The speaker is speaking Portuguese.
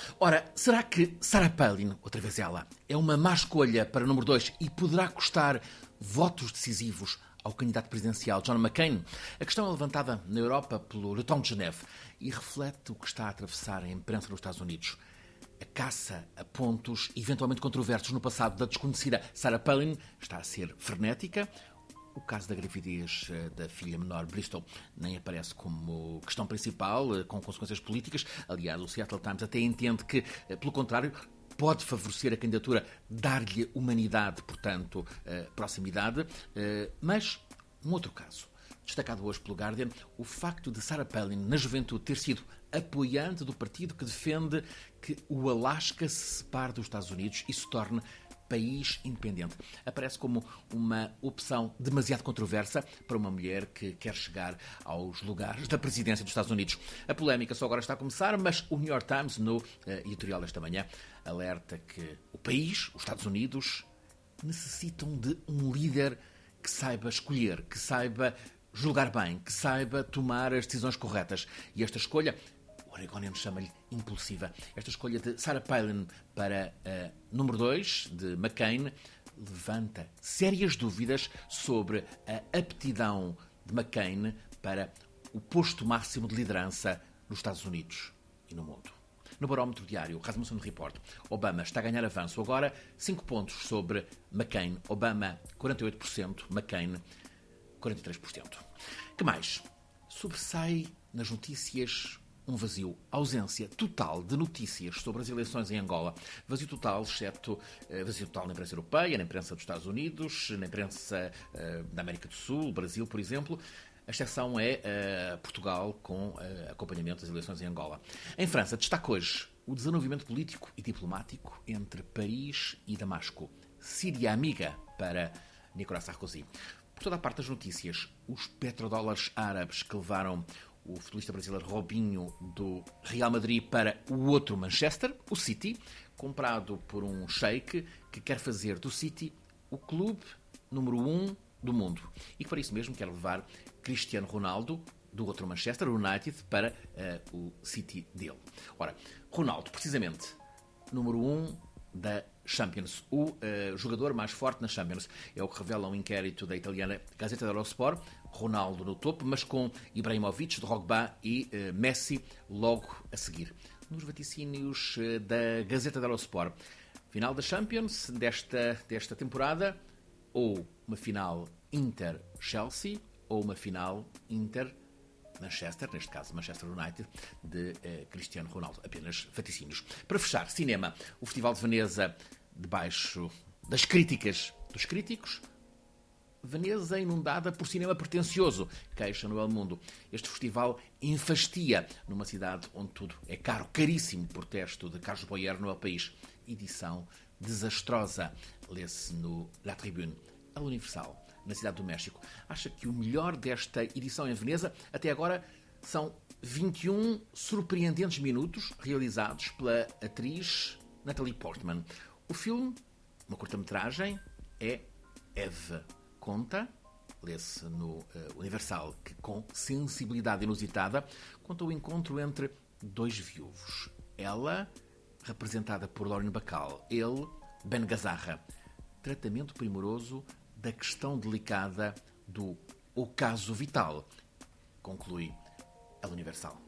Ora, será que Sarah Palin, outra vez ela, é uma má escolha para o número 2 e poderá custar votos decisivos ao candidato presidencial John McCain? A questão é levantada na Europa pelo Le Temps de Genève e reflete o que está a atravessar a imprensa nos Estados Unidos. A caça a pontos eventualmente controversos no passado da desconhecida Sarah Palin está a ser frenética. O caso da gravidez da filha menor Bristol nem aparece como questão principal, com consequências políticas. Aliás, o Seattle Times até entende que, pelo contrário, pode favorecer a candidatura, dar-lhe humanidade, portanto, proximidade. Mas, um outro caso, destacado hoje pelo Guardian, o facto de Sarah Palin, na juventude, ter sido apoiante do partido que defende que o Alasca se separe dos Estados Unidos e se torne país independente. Aparece como uma opção demasiado controversa para uma mulher que quer chegar aos lugares da presidência dos Estados Unidos. A polémica só agora está a começar, mas o New York Times, no editorial desta manhã, alerta que o país, os Estados Unidos, necessitam de um líder que saiba escolher, que saiba julgar bem, que saiba tomar as decisões corretas. E esta escolha, o Oregonian chama-lhe impulsiva, esta escolha de Sarah Palin para número 2, de McCain, levanta sérias dúvidas sobre a aptidão de McCain para o posto máximo de liderança nos Estados Unidos e no mundo. No barómetro diário, Rasmussen Report, Obama está a ganhar avanço. Agora, 5 pontos sobre McCain. Obama, 48%, McCain, 43%. Que mais? Sobressai nas notícias um vazio, ausência total de notícias sobre as eleições em Angola. Vazio total, exceto vazio total na imprensa europeia, na imprensa dos Estados Unidos, na imprensa da América do Sul, Brasil, por exemplo. A exceção é Portugal, com acompanhamento das eleições em Angola. Em França, destaca hoje o desenvolvimento político e diplomático entre Paris e Damasco. Síria amiga para Nicolas Sarkozy. Por toda a parte das notícias, os petrodólares árabes que levaram o futebolista brasileiro Robinho do Real Madrid para o outro Manchester, o City, comprado por um sheik que quer fazer do City o clube número 1 do mundo. E que para isso mesmo quer levar Cristiano Ronaldo do outro Manchester United para o City dele. Ora, Ronaldo, precisamente, número 1 da Champions, o jogador mais forte na Champions. É o que revela um inquérito da italiana Gazzetta dello Sport. Ronaldo no topo, mas com Ibrahimovic, Drogba e Messi logo a seguir. Nos vaticínios da Gazzetta dello Sport, final da Champions desta temporada, ou uma final Inter-Chelsea, ou uma final Inter-Manchester, neste caso Manchester United, de Cristiano Ronaldo. Apenas vaticínios. Para fechar, cinema. O Festival de Veneza, debaixo das críticas dos críticos. Veneza inundada por cinema pretencioso, queixa no El Mundo. Este festival enfastia numa cidade onde tudo é caro, caríssimo. Protesto de Carlos Boyer no El País. Edição desastrosa, lê-se no La Tribune. A Universal, na Cidade do México, acha que o melhor desta edição em Veneza, até agora, são 21 surpreendentes minutos realizados pela atriz Natalie Portman. O filme, uma curta-metragem, é Eve Conta, lê-se no Universal, que com sensibilidade inusitada conta o encontro entre dois viúvos. Ela, representada por Lauren Bacall, ele, Ben Gazzara. Tratamento primoroso da questão delicada do ocaso vital, conclui a Universal.